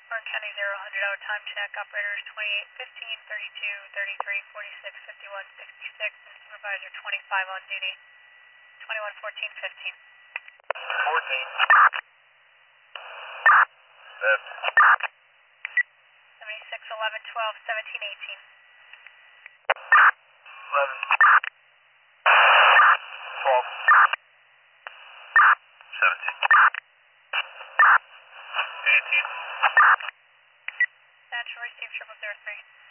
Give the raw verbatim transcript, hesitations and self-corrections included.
Orange County zero hundred hour time check. Operators twenty-eight fifteen, thirty-two, thirty-three, forty-six, fifty-one, sixty-six, and Supervisor twenty-five on duty. twenty-one fourteen fifteen. fourteen. Left. seventy-six eleven twelve seventeen eighteen. eleven. twelve. seventeen. eighteen. Natural receive triple zero three.